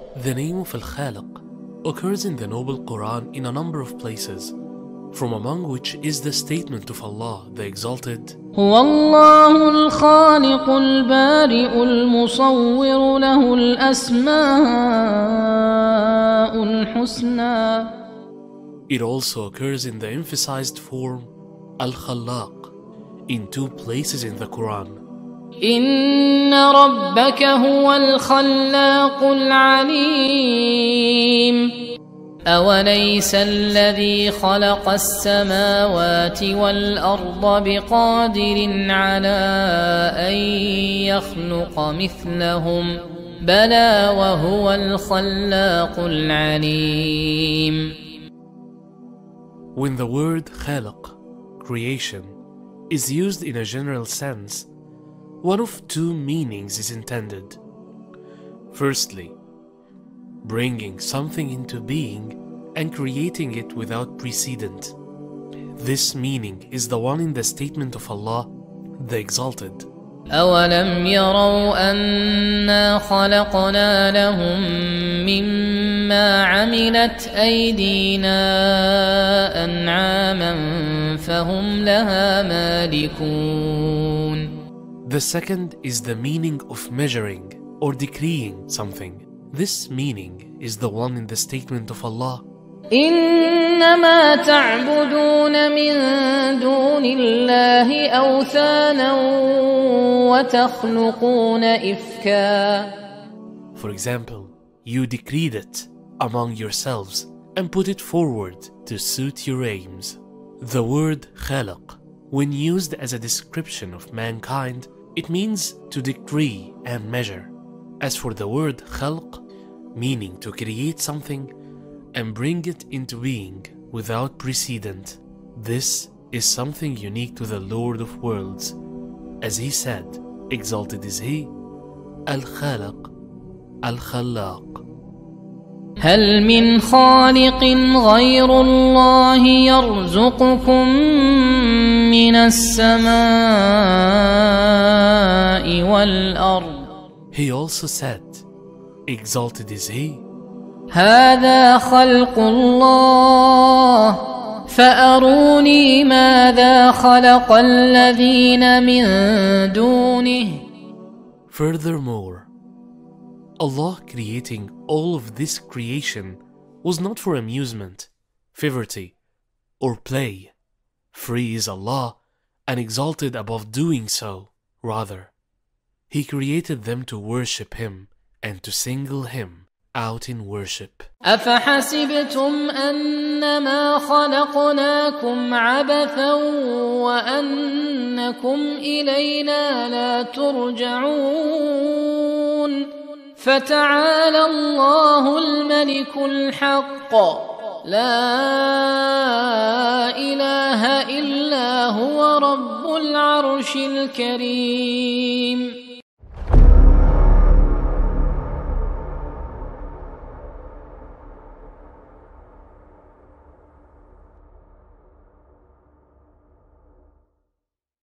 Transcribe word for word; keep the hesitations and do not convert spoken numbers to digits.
The name of Al-Khaliq occurs in the Noble Quran in a number of places, from among which is the statement of Allah, the Exalted, هو الله الخالق البارئ المصور له الأسماء الحسنى. It also occurs in the emphasized form Al-Khallaq in two places in the Quran. إن ربك هو الخلاق العليم أوليس الذي خلق السماوات والأرض بقادر على أن يخلق مثلهم بلى وهو الخلاق العليم. When the word Khaliq, creation, is used in a general sense, one of two meanings is intended. Firstly, bringing something into being and creating it without precedent. This meaning is the one in the statement of Allah, the Exalted. أولم يروا أنا خلقنا لهم مما عملت أيدينا أنعاما فهم لها مالكون. The second is the meaning of measuring or decreeing something. This meaning is the one in the statement of Allah. إنما تعبدون من دون الله أوثانا وتخلقون إفكا. For example, you decreed it among yourselves and put it forward to suit your aims. The word Khaliq, when used as a description of mankind, it means to decree and measure. As for the word Khalq, meaning to create something and bring it into being without precedent, this is something unique to the Lord of worlds. As he said, exalted is he, Al-Khaliq, Al-Khallaq. هل من خالق غير الله يرزقكم من السماء والأرض. He also said, exalted is he. هذا خلق الله فأروني ماذا خلق الذين من دونه. Furthermore, Allah creating all of this creation was not for amusement, frivolity, or play. Free is Allah and exalted above doing so. Rather, He created them to worship Him and to single Him out in worship. أفحسبتم أنما خلقناكم عبثا وأنكم إلينا لا ترجعون فتعالى الله الملك الحق لا إله إلا هو رب العرش الكريم.